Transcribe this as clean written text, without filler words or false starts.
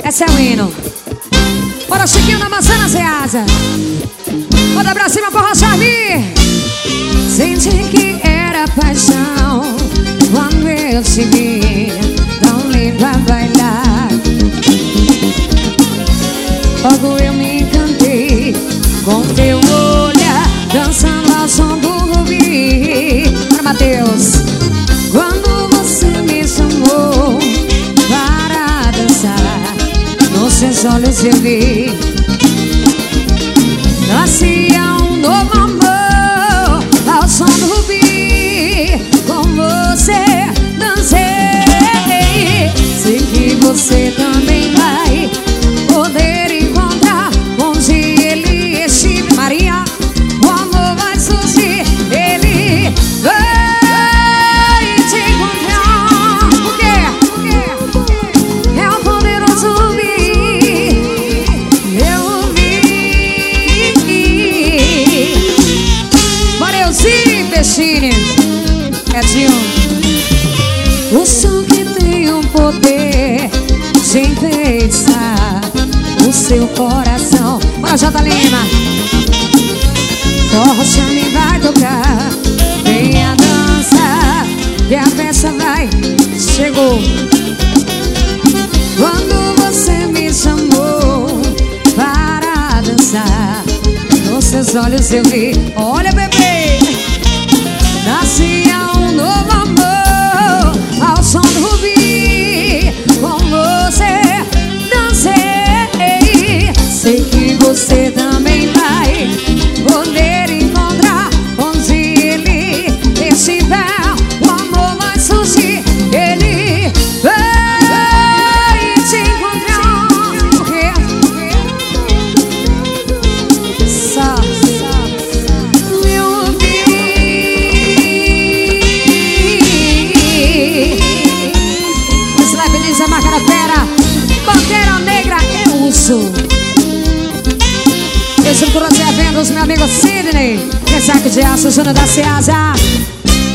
Esse é o hino. Bora, Chiquinho da Maçã na Ceasa. Bora pra cima, porra, Charlie. Senti que era paixão quando eu te vi tão linda a bailar. Logo eu me encantei com teu olhar, dançando ao som do Rubi. Para Matheus. Quando você me chamou para dançar, nos seus olhos eu vi, nascia um novo amor ao som do Rubi. Com você dancei, sei que você também vai poder encontrar onde ele estiver. Maria, o amor vai surgir, ele vai te encontrar. Por quê? É o poderoso Rubi. Eu vi. Moreuzinho, Peixine, Edinho. O som que tem o poder de enfeitiçar o seu coração. Bora, Jota Lima. Rocha me vai tocar, venha dançar, que a festa vai. Chegou. Quando você me chamou para dançar, nos seus olhos eu vi, olha, bebê, nascia um novo amor ao som do Rubi. Com você dancei, sei que você também vai poder encontrar onde ele estiver. O amor vai surgir, ele vai te encontrar. Só eu vi. Slap Nisa, marca da fera, Bandeira Negra, eu uso. Estrutura de eventos, meu amigo Sidney, Resaque de Aço, Júnior da Ceasa.